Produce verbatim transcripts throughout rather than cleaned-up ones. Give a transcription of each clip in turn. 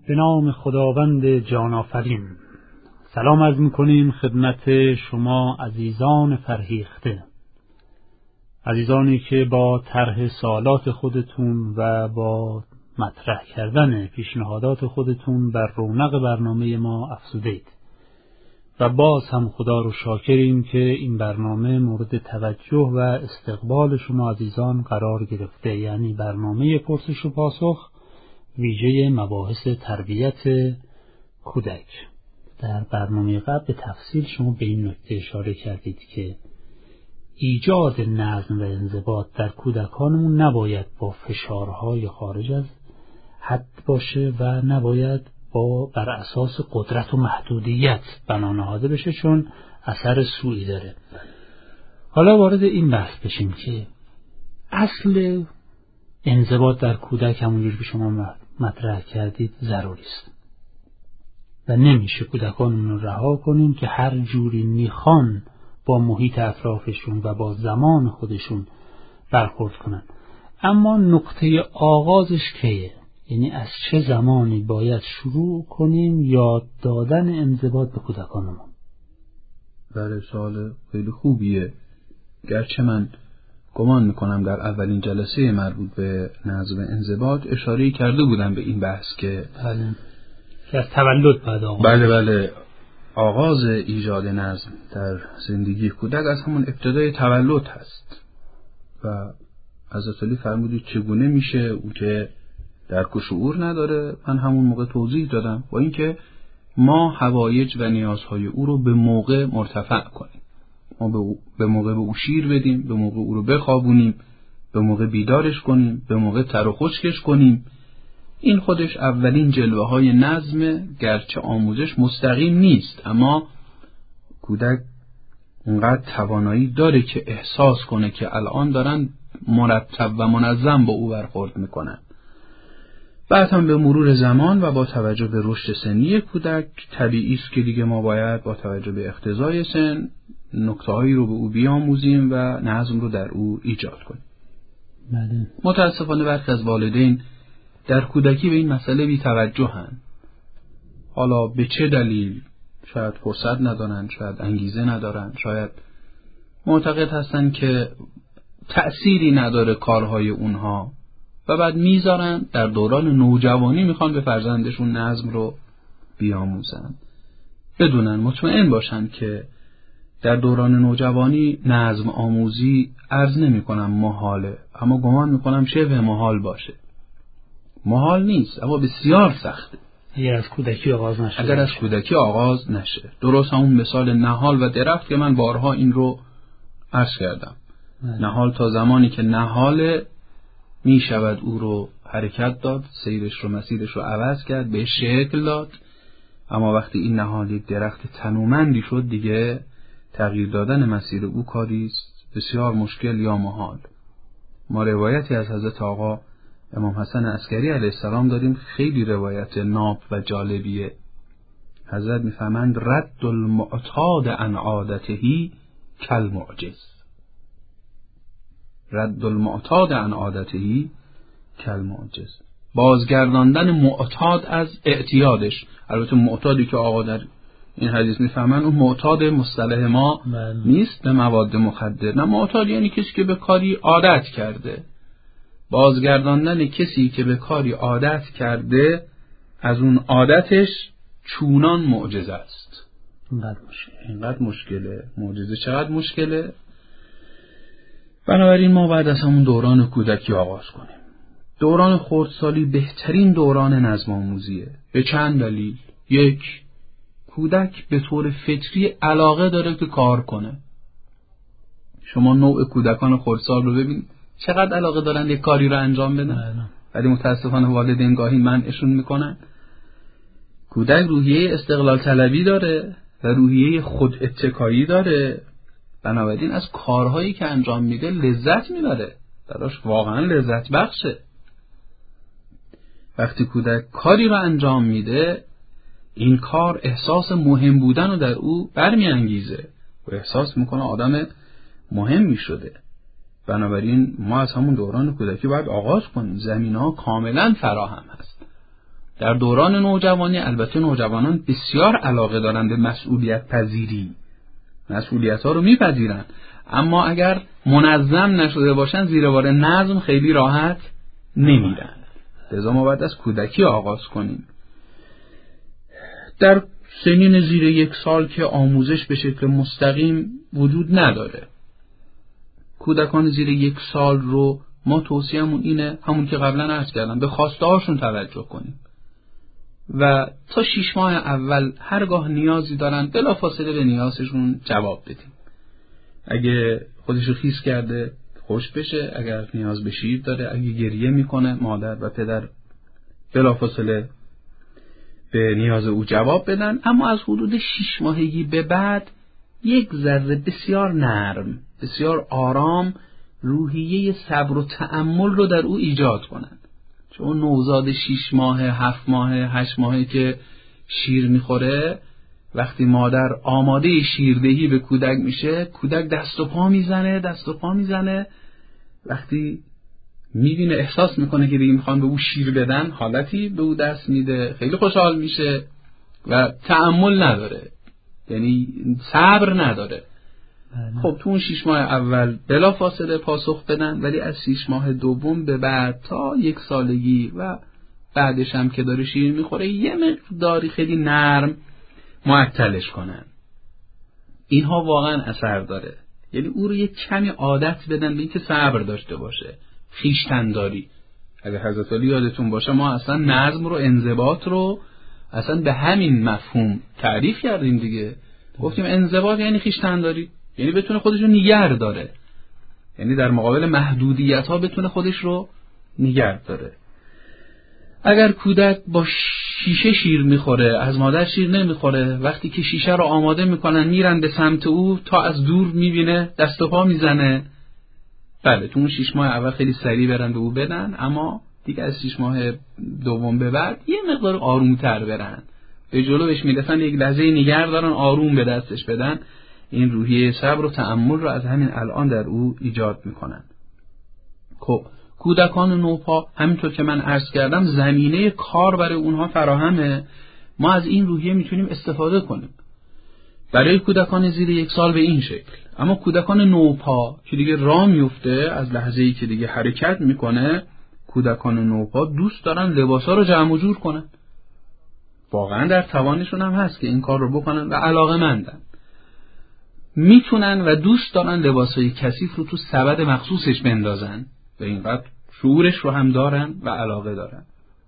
به نام خداوند جان آفرین. سلام عرض می‌کنیم خدمت شما عزیزان فرهیخته، عزیزانی که با طرح سوالات خودتون و با مطرح کردن پیشنهادات خودتون بر رونق برنامه ما افزودید و باز هم خدا رو شاکریم که این برنامه مورد توجه و استقبال شما عزیزان قرار گرفته، یعنی برنامه پرسش و پاسخ ویژه مباحث تربیت کودک. در برنامه قبل به تفصیل شما به این نکته اشاره کردید که ایجاد نظم و انضباط در کودکانمون نباید با فشارهای خارج از حد باشه و نباید با بر اساس قدرت و محدودیت بنا نهاده بشه، چون اثر سوئی داره. حالا وارد این بحث بشیم که اصل انضباط در کودک همونجور که شما مطرح کردید ضروری است و نمیشه کودکانمون رو رها کنیم که هر جوری میخوان با محیط اطرافشون و با زمان خودشون برخورد کنن. اما نقطه آغازش کیه؟ یعنی از چه زمانی باید شروع کنیم یاد دادن انضباط به کودکانمون؟ بله، سوال خیلی خوبیه. گرچه من گمان میکنم در اولین جلسه مربوط به نظم انضباط اشاره کرده بودم به این بحث که بله که از تولد بعد آغاز بله بله آغاز ایجاد نظم در زندگی کودک از همون ابتدای تولد هست و حضرت علی فرمودید چگونه میشه او که درک و شعور نداره. من همون موقع توضیح دادم با اینکه ما حوایج و نیازهای او رو به موقع مرتفع کنیم، ما به موقع به او شیر بدیم، به موقع او رو بخوابونیم، به موقع بیدارش کنیم، به موقع تر و خشکش کنیم. این خودش اولین جلوه های نظم، گرچه آموزش مستقیم نیست، اما کودک اونقدر توانایی داره که احساس کنه که الان دارن مرتب و منظم با او برخورد میکنن. بعد هم به مرور زمان و با توجه به رشد سنی کودک طبیعی است که دیگه ما باید با توجه به اقتضای سن نکته‌هایی رو به او بیاموزیم و نظم رو در او ایجاد کنیم. بله. متاسفانه برخی از والدین در کودکی به این مسئله بی توجهن. حالا به چه دلیل؟ شاید فرصت ندارن، شاید انگیزه ندارن، شاید معتقد هستن که تأثیری نداره کارهای اونها و بعد میذارن در دوران نوجوانی میخوان به فرزندشون نظم رو بیاموزن، بدونن مطمئن باشن که در دوران نوجوانی نظم آموزی عرض نمی کنم محاله، اما گمان میکنم شبه محال باشه. محال نیست اما بسیار سخته اگر از کودکی آغاز نشه. اگر از کودکی آغاز نشه. درست همون مثال نهال و درخت که من بارها این رو عرض کردم. مالی. نهال تا زمانی که نهال می شود او رو حرکت داد، سیرش رو مسیرش رو عوض کرد، به شکل داد، اما وقتی این نهال یک درخت تنومندی شد دیگه تغییر دادن مسیر او کاری است بسیار مشکل یا محال. ما روایتی از حضرت آقا امام حسن عسکری علیه السلام داریم، خیلی روایت ناب و جالبیه. حضرت میفهمند رد المعتاد عن عادتهی کالمعجز. رد المعتاد عن عادتهی کالمعجز، بازگرداندن معتاد از اعتیادش. البته معتادی که آقا در این حدیث میفهمن اون معتاد مصطلح ما من. نیست به مواد مخدر، نه، معتاد یعنی کسی که به کاری عادت کرده. بازگرداندن کسی که به کاری عادت کرده از اون عادتش چونان معجزه است. اینقدر مشکله. اینقدر مشکله. معجزه چقدر مشکله؟ بنابراین ما باید از همون دوران کودکی آغاز کنیم. دوران خردسالی بهترین دوران نظم آموزیه به چند دلیل. یک، کودک به طور فطری علاقه داره که کار کنه. شما نوع کودکان خردسال رو ببین چقدر علاقه دارن یک کاری رو انجام بدن، ولی متاسفانه والدین گاهی منعشون میکنن. کودک روحیه استقلال طلبی داره و روحیه خود اتکایی داره، بنابراین از کارهایی که انجام میده لذت میبره، براش واقعا لذت بخشه. وقتی کودک کاری رو انجام میده این کار احساس مهم بودن رو در او برمیانگیزه و احساس میکنه آدم مهمی شده. بنابراین ما از همون دوران کودکی باید آغاز کنیم. زمینه‌ها کاملا فراهم هست. در دوران نوجوانی البته نوجوانان بسیار علاقه دارند به مسئولیت پذیری، مسئولیت ها رو میپذیرن، اما اگر منظم نشده باشن زیر بار نظم خیلی راحت نمیرن. لذا ما باید از کودکی آغاز کنیم. در سنین زیر یک سال که آموزش به شکل مستقیم وجود نداره، کودکان زیر یک سال رو ما توصیه‌مون اینه همون که قبلا عرض کردم، به خواسته هاشون توجه کنیم و تا شش ماه اول هرگاه نیازی دارن بلافاصله به نیازشون جواب بدیم. اگه خودشو خیس کرده خوش بشه، اگر نیاز به شیر داره، اگه گریه میکنه مادر و پدر بلافاصله به نیاز او جواب بدن. اما از حدود شش ماهگی به بعد یک ذره بسیار نرم، بسیار آرام روحیه صبر و تأمل رو در او ایجاد کنن. چون نوزاد شش ماهه، هفت ماهه، هشت ماهه که شیر میخوره، وقتی مادر آماده شیردهی به کودک میشه، کودک دست و پا میزنه، دست و پا میزنه. وقتی میبینه، احساس میکنه که دیگه میخوان به او شیر بدن، حالتی به او دست میده، خیلی خوشحال میشه و تأمل نداره، یعنی صبر نداره. خب تو اون شش ماه اول بلا فاصله پاسخ بدن، ولی از شش ماه دوم به بعد تا یک سالگی و بعدش هم که داره شیر میخوره یه مقداری خیلی نرم معطلش کنن. اینها واقعا اثر داره. یعنی او رو یک کمی عادت بدن به اینکه صبر داشته باشه، خویشتن‌داری. اگه حضرت علی یادتون باشه ما اصلا نظم رو، انضباط رو اصلا به همین مفهوم تعریف کردیم دیگه. گفتیم انضباط یعنی خویشتن‌داری، یعنی بتونه خودش رو نگه داره، یعنی در مقابل محدودیت ها بتونه خودش رو نگه داره. اگر کودک با شیشه شیر میخوره، از مادر شیر نمیخوره، وقتی که شیشه رو آماده میکنن میرن به سمت او، تا از دور میبینه دست و پا میزنه. بله تو اون شش ماه اول خیلی سریع برن به او بدن، اما دیگه از شش ماه دوم به بعد یه مقدار آرومتر برن، به جلو بهش میرسن، یک لحظه نگه دارن، آروم به دستش بدن. این روحیه صبر و تأمل رو از همین الان در او ایجاد میکنن. خب کودکان نوپا همینطور که من عرض کردم زمینه کار برای اونها فراهمه، ما از این روحیه میتونیم استفاده کنیم برای کودکان زیر یک سال به این شکل. اما کودکان نوپا که دیگه راه میفته، از لحظه‌ای که دیگه حرکت میکنه، کودکان نوپا دوست دارن لباسا رو جمع و جور کنن. واقعا در توانشون هم هست که این کار رو بکنن و علاقه‌مندن، میتونن و دوست دارن لباسای کثیف رو تو سبد مخصوصش بندازن و اینقدر شعورش رو هم دارن و علاقه دارن.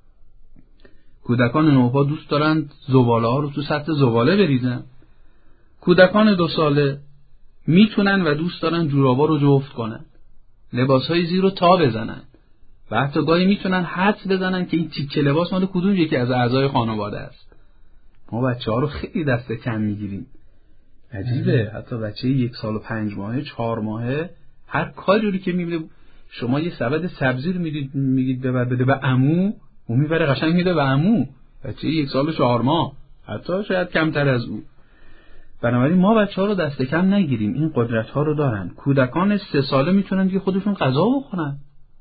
کودکان نوپا دوست دارن زباله ها رو تو سطح زباله بریزن. کودکان دو ساله میتونن و دوست دارن جورابا رو جفت کنن، لباسهای زیر رو تا بزنن و حتی گاهی میتونن حدس بزنن که این تیکه لباس مال کدوم یکی از اعضای خانواده است. ما بچه ها رو خیلی دست کم میگیریم، عجیبه. حتی بچه یک سال و پنج ماهه، چهار ماهه، هر کاری رو که میبینه، شما یه سبد سبزی رو میگید میگید ببر بده به عمو، اون میبره قشنگ میده به عمو. بچه یک سال و چهار ماه، حتی شاید کمتر از او. بنابراین ما بچه ها رو دست کم نگیریم، این قدرت ها رو دارن. کودکان سه ساله میتونن که خودشون غذا بخورن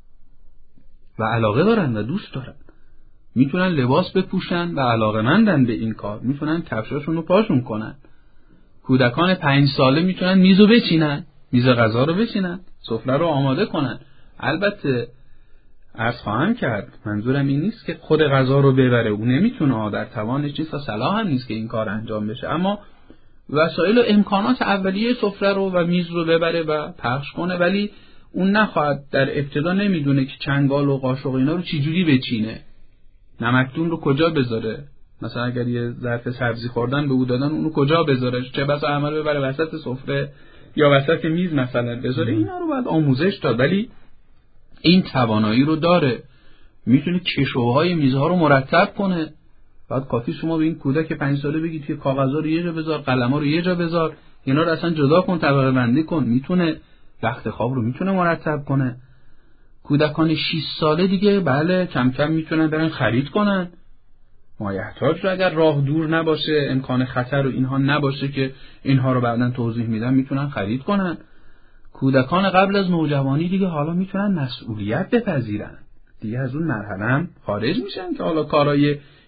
و علاقه دارن و دوست دارن، میتونن لباس بپوشن و علاقه‌مندن به این کار، میتونن کفشاشون رو پاشون کنن. کودکان پنج ساله میتونن میزو بچینن، میز غذا رو بچینن، سفره رو آماده کنن. البته عرض خواهم کرد منظورم این نیست که خود غذا رو ببره، اون نمیتونه، در توانش نیست و صلاح هم نیست که این کار انجام بشه، اما وسایل و امکانات اولیه سفره رو و میز رو ببره و پخش کنه. ولی اون نخواهد، در ابتدا نمیدونه که چنگال و قاشق اینا رو چی جوری بچینه، نمکدون رو کجا بذاره، مثلا اگر یه ظرف سبزی خوردن به او دادن اونو کجا بذاره، چه بسا عمل ببره وسط سفره یا وسط میز مثلا بذاره. اینا رو باید آموزش داد، ولی این توانایی رو داره، میتونه کشوهای میزها رو مرتب کنه. بعد کافی شما به این کودک پنج ساله بگید که کاغذا رو یه جا بذار، قلم‌ها رو یه جا بذار، اینا رو اصلا جدا کن، طبقه بندی کن، میتونه. رخت خواب رو میتونه مرتب کنه. کودکان شش ساله دیگه بله کم کم میتونن برن خرید کنن، مایحتاج رو اگر راه دور نباشه، امکان خطر و اینها نباشه که اینها رو بعداً توضیح میدم، میتونن خرید کنن. کودکان قبل از نوجوانی دیگه حالا میتونن مسئولیت بپذیرن، دیگه از اون مرحله هم خارج میشن که حالا کارهای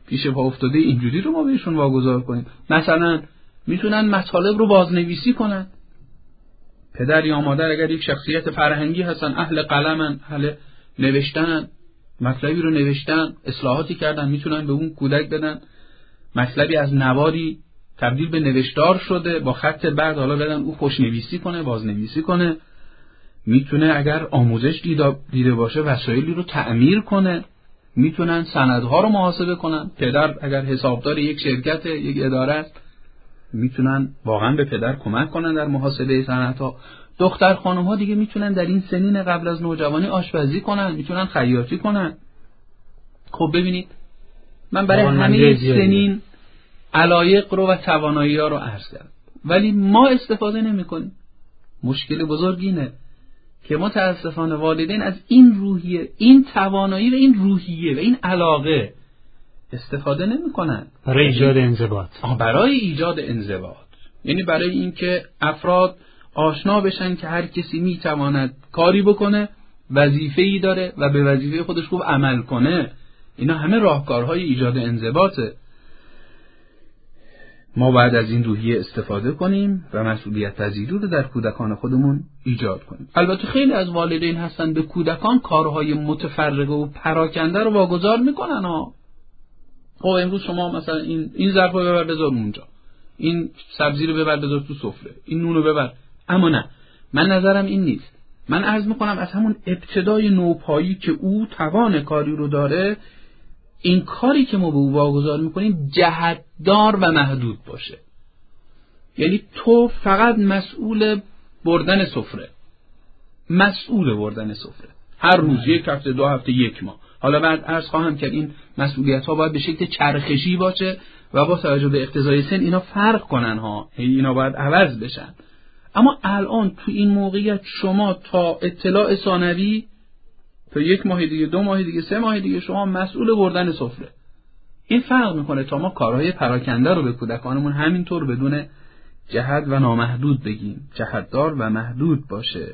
پیش پا افتاده اینجوری رو ما بهشون واگذار کنیم. مثلا میتونن مطالب رو بازنویسی کنن. پدر یا مادر اگر یک شخصیت فرهنگی هستن، اهل قلمن، اهل نوشتن، مطلبی رو نوشتن، اصلاحاتی کردن، میتونن به اون کودک بدن. مطلبی از نواری تبدیل به نوشتار شده، با خط برد حالا بدن او خوشنویسی کنه، بازنویسی کنه. میتونه اگر آموزش دیده باشه وسایلی رو تعمیر کنه. میتونن سندها رو محاسبه کنن. پدر اگر حسابدار یک شرکت، یک اداره است، میتونن واقعا به پدر کمک کنن در محاسبه سندها. دختر خانم ها دیگه میتونن در این سنین قبل از نوجوانی آشپزی کنن، میتونن خیاطی کنن. خب ببینید من برای همه سنین علایق رو و توانایی ها رو عرض کردم، ولی ما استفاده نمی کنیم. مشکل بزرگ اینه که متاسفانه والدین از این روحیه، این توانایی و این روحیه و این علاقه استفاده نمی کنن برای ایجاد انضباط. برای ایجاد انضباط، یعنی برای اینکه افراد آشنا بشن که هر کسی می تواند کاری بکنه، وظیفه‌ای داره و به وظیفه خودش خوب عمل کنه. اینا همه راهکارهای ایجاد انضباطه. ما باید از این روحیه استفاده کنیم و مسئولیت پذیری رو در کودکان خودمون ایجاد کنیم. البته خیلی از والدین هستن به کودکان کارهای متفرقه و پراکنده رو واگذار میکنن ها. خب امروز شما مثلا این این ظرف رو ببر بذار اونجا، این سبزی رو ببر بذار تو سفره، این نون رو ببر. اما نه، من نظرم این نیست. من عرض میکنم از همون ابتدای نوپایی که او توان کاری رو داره، این کاری که ما به او واگذار میکنیم جهتدار و محدود باشه. یعنی تو فقط مسئول بردن سفره، مسئول بردن سفره هر روز، یک هفته، دو هفته، یک ماه. حالا بعد عرض خواهم کرد این مسئولیت ها باید به شکل چرخشی باشه و با توجه به اقتضای سن اینا فرق کنن ها، اینا باید عوض بشن. اما الان تو این موقعیت شما تا اطلاع ثانوی، تا یک ماه دیگه، دو ماه دیگه، سه ماه دیگه شما مسئول بردن سفره. این فرق میکنه تا ما کارهای پراکنده رو به کودکانمون همینطور بدون جهت و نامحدود بگیم، جهتدار و محدود باشه.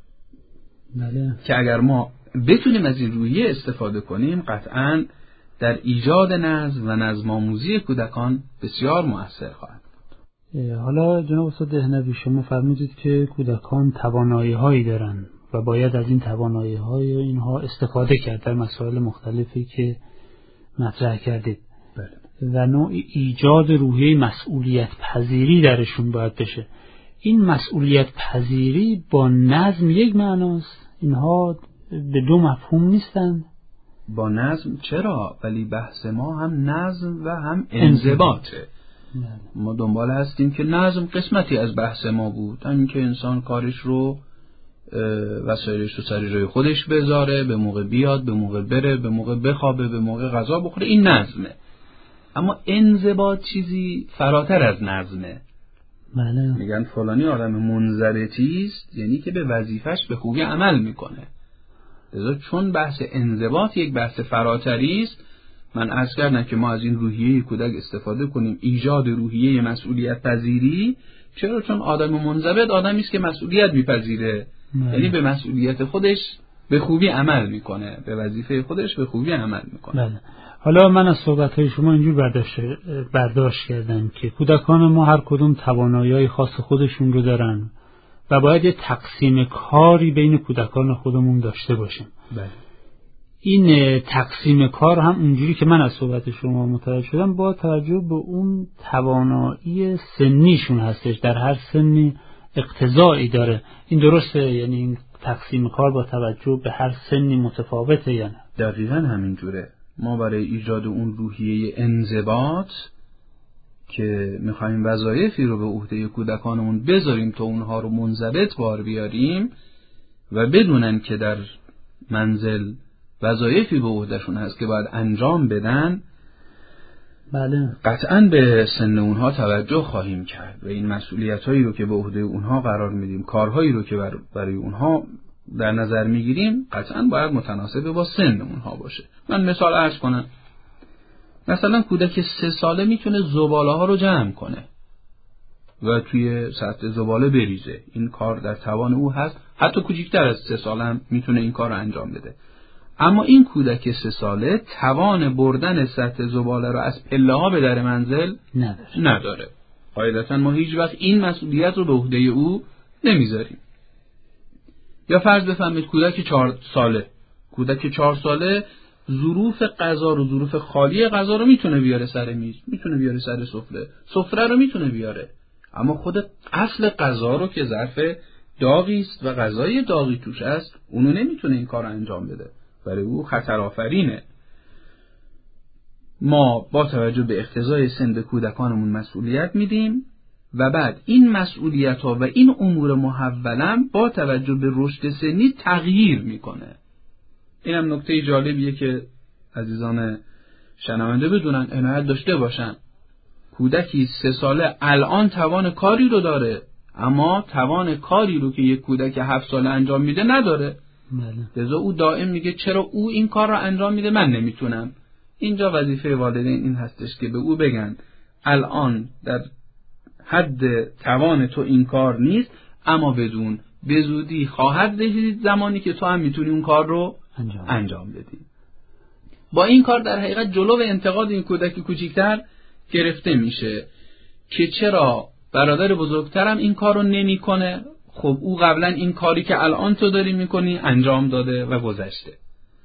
بله. که اگر ما بتونیم از این روحیه استفاده کنیم قطعاً در ایجاد نظم و نظم آموزی کودکان بسیار مؤثر خواهد بود. حالا جناب استاد دهنوی شما فرمودید که کودکان توانایی هایی دارن و باید از این توانایی های اینها استفاده کرد در مسائل مختلفی که مطرح کردید. بله. و نوع ایجاد روحیه مسئولیت پذیری درشون باید بشه. این مسئولیت پذیری با نظم یک معناست؟ اینها به دو مفهوم نیستند؟ با نظم چرا؟ ولی بحث ما هم نظم و هم انضباطه. ما دنبال هستیم که نظم قسمتی از بحث ما بود، همین که انسان کارش رو وسایلش رو سر جای خودش بذاره، به موقع بیاد، به موقع بره، به موقع بخوابه، به موقع غذا بخوره، این نظمه. اما انضباط چیزی فراتر از نظمه. بله. میگن فلانی آدم منضبطی است، یعنی که به وظیفش به خوبی عمل میکنه. لذا چون بحث انضباط یک بحث فراتری است، من عرض کردم که ما از این روحیه کودک استفاده کنیم، ایجاد روحیه مسئولیت پذیری. چرا؟ چون آدم منضبط آدمی است که مسئولیت میپذیره، یعنی به مسئولیت خودش به خوبی عمل میکنه، به وظیفه خودش به خوبی عمل میکنه. بله. حالا من از صحبت‌های شما اینجور برداشت برداشت کردم که کودکان ما هر کدوم توانایی‌های خاص خودشون رو دارن و باید یه تقسیم کاری بین کودکان خودمون داشته باشیم. بله. این تقسیم کار هم اونجوری که من از صحبت شما متوجه شدم با توجه به اون توانایی سنیشون هستش، در هر سنی اقتضایی داره. این درسته؟ یعنی این تقسیم کار با توجه به هر سنی متفاوته یا نه؟ دقیقاً همین جوره. ما برای ایجاد اون روحیه انضباط که میخوایم وظایفی رو به عهده کودکانمون بذاریم تا اونها رو منضبط بار بیاریم و بدونن که در منزل وظایفی به عهدهشون هست که باید انجام بدن، بله، قطعاً به سن اونها توجه خواهیم کرد و این مسئولیت‌هایی رو که به عهده اونها قرار میدیم، کارهایی رو که برای اونها در نظر میگیریم، قطعاً باید متناسب با سن اونها باشه. من مثال عرض کنم. مثلا کودک سه ساله میتونه زباله ها رو جمع کنه و توی سطح زباله بریزه. این کار در توان او هست. حتی کوچکتر از سه ساله هم میتونه این کار رو انجام بده. اما این کودک سه ساله توان بردن سطح زباله رو از پله ها به در منزل نداره. نداره. قاعدتا ما هیچ وقت این مسئولیت رو به عهده او نمیذاریم. یا فرض بفرمایید کودک چهار ساله کودک چهار ساله ظروف غذا رو ظروف خالی غذا رو میتونه بیاره سر میز، میتونه بیاره سر سفره، سفره رو میتونه بیاره، اما خود اصل غذا رو که ظرف داغی است و غذای داغی توش است اونو نمیتونه این کار رو انجام بده، برای او خطر آفرینه. ما با توجه به اقتضای سن به کودکانمون مسئولیت میدیم و بعد این مسئولیت ها و این امور محولا با توجه به رشد سنی تغییر میکنه. این هم نکته جالبیه که عزیزان شنونده بدونن، عنایت داشته باشن. کودکی سه ساله الان توان کاری رو داره، اما توان کاری رو که یک کودک هفت ساله انجام میده نداره. بله. لذا او دائم میگه چرا او این کار رو انجام میده من نمیتونم. اینجا وظیفه والدین این هستش که به او بگن الان در حد توان تو این کار نیست، اما بدون به زودی خواهد رسید زمانی که تو هم میتونی اون کار رو انجام, انجام بدی. با این کار در حقیقت جلو انتقاد این کودک کوچیکتر گرفته میشه که چرا برادر بزرگترم این کار رو نمی کنه. خب او قبلا این کاری که الان تو داری میکنی انجام داده و گذشته.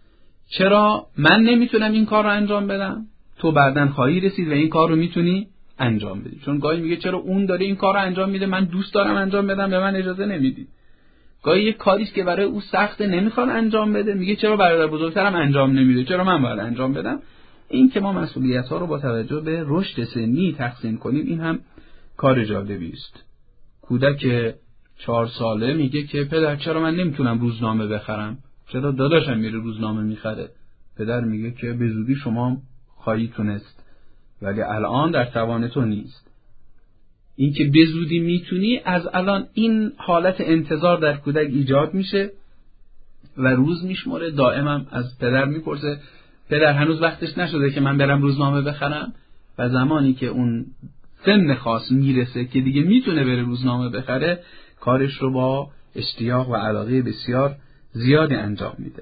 چرا من نمیتونم این کار رو انجام بدم؟ تو بعداً خواهی رسید و این کار رو میتونی انجام بدی. چون گاهی میگه چرا اون داره این کار رو انجام میده، من دوست دارم انجام بدم به من اجازه نمیدی. گاهی یک کاریست که برای او سخته نمیخواد انجام بده، میگه چرا برادر بزرگترم انجام نمیده، چرا من باید انجام بدم. این که ما مسئولیت ها رو با توجه به رشد سنی تقسیم کنیم این هم کار جالبی است. کودک چهار ساله میگه که پدر چرا من نمیتونم روزنامه بخرم، چرا داداشم میره روزنامه میخره. پدر میگه که به زودی شما خواهی تونست، ولی الان در توان تو نیست. این که به زودی میتونی، از الان این حالت انتظار در کودک ایجاد میشه و روز میشمره. دائما از پدر میپرسه پدر هنوز وقتش نشده که من برم روزنامه بخرم؟ و زمانی که اون سن خاص میرسه که دیگه میتونه بره روزنامه بخره، کارش رو با اشتیاق و علاقه بسیار زیادی انجام میده.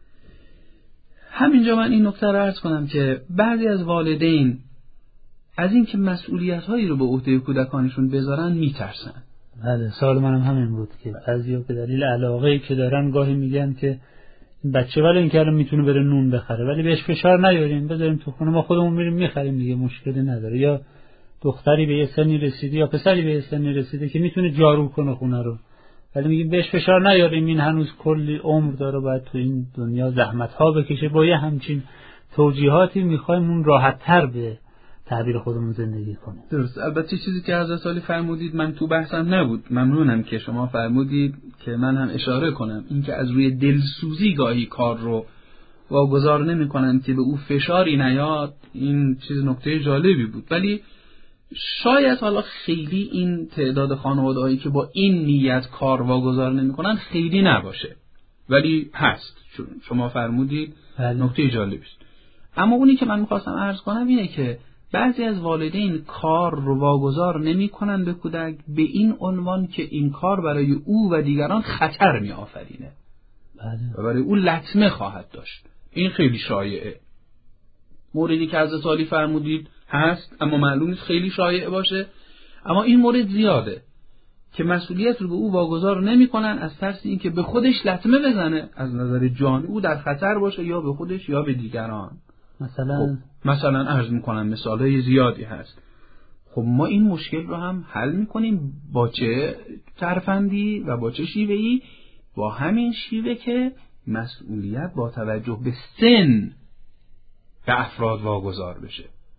همینجا من این نکته رو عرض کنم که بعضی از والدین از این که مسئولیت‌هایی رو به عهده کودکانشون بذارن میترسن. بله، سوال منم همین بود که بعضیا به دلیل علاقه‌ای که دارن گاهی میگن که بچه ولی این که الان میتونه بره نون بخره ولی بهش فشار نیاریم، بذاریم تو خونه ما خودمون میریم میخریم دیگه، مشکلی نداره. یا دختری به یه سنی رسیده یا پسری به یه سنی رسیده که میتونه جارو کنه خونه رو، ولی میگیم بهش فشار نیاریم، این هنوز کلی عمر داره باید تو این دنیا زحمت‌ها بکشه. با یه همچین توجیهاتی میخوایم اون راحت‌تر به تعبیر خودمون زندگی کنیم. درست. البته چیزی که حضرت علی فرمودید من تو بحثم نبود، ممنونم که شما فرمودید که من هم اشاره کنم، این که از روی دلسوزی گاهی کار رو واگذار نمی‌کنن که به او فشاری نیاد، این چیز نکته جالبی بود. ولی شاید حالا خیلی این تعداد خانواده‌هایی که با این نیت کار واگذار نمی‌کنن خیلی نباشه، ولی هست. چون شما فرمودید نکته جالبی است. اما اونی که من می‌خواستم عرض کنم اینه که بعضی از والدین کار رو واگذار نمی‌کنن به کودک به این عنوان که این کار برای او و دیگران خطر می‌آفرینه. بله. و برای او لطمه خواهد داشت. این خیلی شایعه. موردی که حضرت علی فرمودید هست، اما معلوم نیست خیلی شایع باشه. اما این مورد زیاده که مسئولیت رو به او واگذار نمی‌کنن از ترس اینکه به خودش لطمه بزنه، از نظر جان او در خطر باشه، یا به خودش یا به دیگران. مثلا خب مثلا عرض میکنم مثالای زیادی هست. خب ما این مشکل رو هم حل میکنیم با چه ترفندی و با چه شیوهی؟ با همین شیوه که مسئولیت با توجه به سن به افراد واگذار بشه.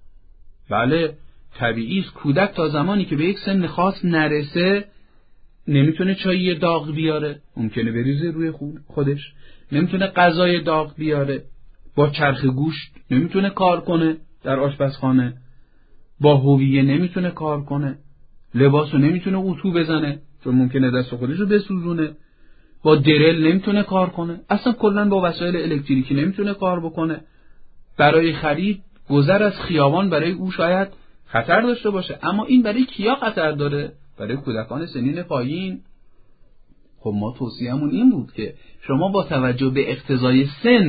بله طبیعی است کودک تا زمانی که به یک سن خاص نرسه نمیتونه چایی داغ بیاره، ممکنه بریزه روی خودش، نمیتونه غذای داغ بیاره، با چرخ گوشت نمیتونه کار کنه در آشپزخانه، با هویه نمیتونه کار کنه، لباسو نمیتونه اتو بزنه چون ممکنه دست خودشو بسوزونه، با درل نمیتونه کار کنه، اصلا کلا با وسایل الکتریکی نمیتونه کار بکنه. برای خرید گذر از خیابان برای او شاید خطر داشته باشه، اما این برای کیا خطر داره؟ برای کودکان سنین پایین. خب ما توصیه‌مون این بود که شما با توجه به اقتضای سن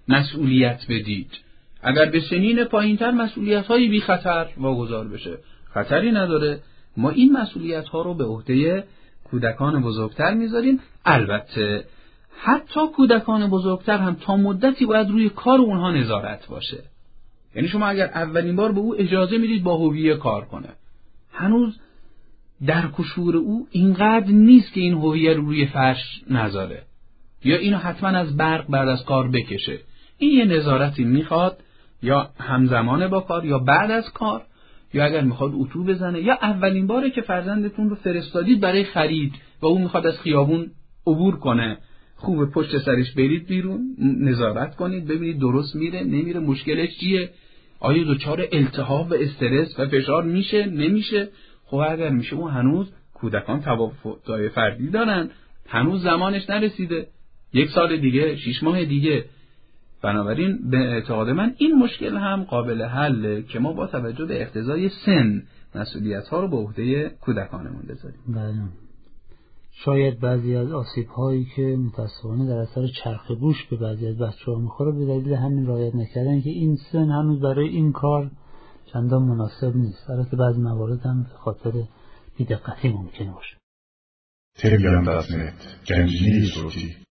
مسئولیت بدید. اگر به سنین پایین‌تر مسئولیت‌های بی خطر واگذار بشه، خطری نداره. ما این مسئولیت‌ها رو به عهده کودکان بزرگتر میذاریم. البته حتی کودکان بزرگتر هم تا مدتی باید روی کار اونها نظارت باشه. یعنی شما اگر اولین بار به او اجازه میدید با هویه کار کنه، هنوز درک و شعور او اینقدر نیست که این هویه رو روی فرش نذاره یا اینو حتما از برق بعد از کار بکشه. این یه نظارتی میخواد، یا همزمان با کار یا بعد از کار، یا اگر میخواد اتو بزنه، یا اولین باره که فرزندتون رو فرستادید برای خرید و او میخواد از خیابون عبور کنه، خوب پشت سرش برید بیرون، نظارت کنید ببینید درست میره نمیره، مشکلش چیه، آیا دچار التهاب و استرس و فشار میشه نمیشه. خب اگر میشه، اون هنوز کودکان توافق‌های فردی دارن، هنوز زمانش نرسیده، یک سال دیگه، شش ماه دیگه. بنابراین به اعتقاد من این مشکل هم قابل حله که ما با توجه به اقتضای سن مسئولیت‌ها رو به عهده کودکانمون بذاریم. بله. شاید بعضی از آسیب‌هایی که متأسفانه در اثر چرخ گوش به بعضی از بچه‌ها می‌خوره به دلیل همین رعایت نکردن که این سن هنوز برای این کار چندان مناسب نیست. البته بعضی موارد هم به خاطر بی‌دقتی ممکنه باشه. تلگرام دات نت گنجینه صوتی